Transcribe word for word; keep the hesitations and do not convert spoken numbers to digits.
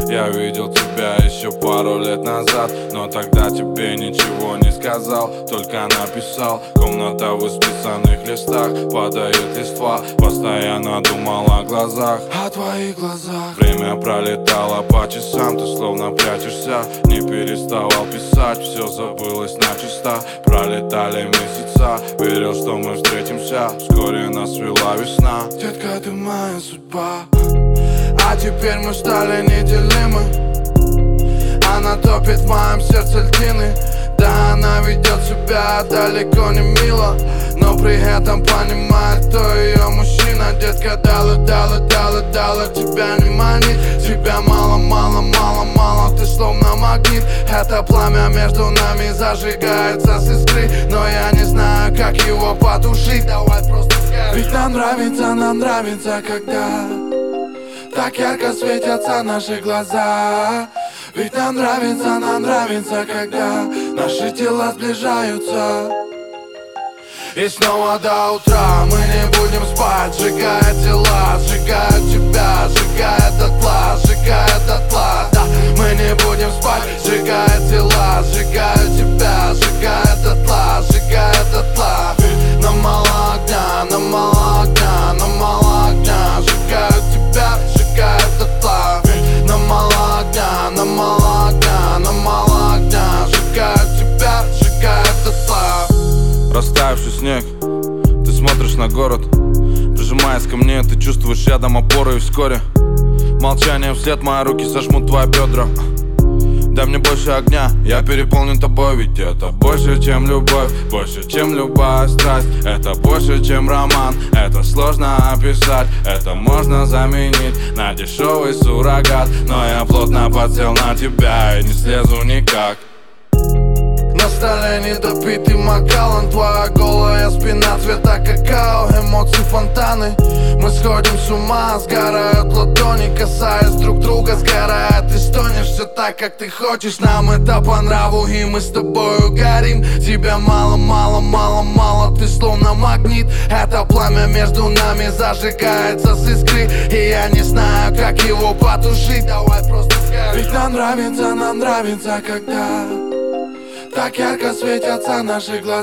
Я видел тебя еще пару лет назад, но тогда тебе ничего не сказал, только написал. Комната в исписанных листах, падает листва. Постоянно думал о глазах, о твоих глазах. Время пролетало по часам, ты словно прячешься. Не переставал писать, все забылось начисто. Пролетали месяца, верил, что мы встретимся. Вскоре нас свела весна. Детка, ты моя судьба. А теперь мы стали неделимы. Она топит в моем сердце льдины. Да, она ведет себя далеко не мило, но при этом понимает, кто ее мужчина. Детка, дала, дала, дала, дала, тебя не манит. Тебя мало, мало, мало, мало, ты словно магнит. Это пламя между нами зажигается с искры, но я не знаю, как его потушить. Давай просто скажи. Ведь нам нравится, нам нравится, когда так ярко светятся наши глаза. Ведь нам нравится, нам нравится, когда наши тела сближаются. И снова до утра мы не будем спать, сжигая тела, сжигая тебя, сжигая дотла, сжигая дотла. Да, мы не будем спать, сжигая тела, сжигая тебя, сжигая дотла, сжигая дотла. Нам мало огня, нам мало огня, нам мало огня, сжигаю тебя, сжигая дотла. Нам мало огня, нам мало огня, нам мало огня, сжигаю тебя, сжигаю дотла. Растаявший снег, ты смотришь на город. Прижимаясь ко мне, ты чувствуешь рядом опору. И вскоре молчание вслед, мои руки сожмут твои бедра. Дай мне больше огня, я переполнен тобой. Ведь это больше, чем любовь, больше, чем любая страсть. Это больше, чем роман, это сложно описать. Это можно заменить на дешевый суррогат. Но я плотно подсел на тебя и не слезу никак. На столе недопитый Макалан, твоя голая спина цвета какао, эмоции фонтаны. Мы сходим с ума, сгорают ладони, касаясь друг друга, сгорает и стонешь. Все так, как ты хочешь, нам это по нраву, и мы с тобою горим. Тебя мало, мало, мало, мало, ты словно магнит. Это пламя между нами зажигается с искры, и я не знаю, как его потушить. Давай просто скажи. Ведь нам нравится, нам нравится, когда так ярко светятся наши глаза.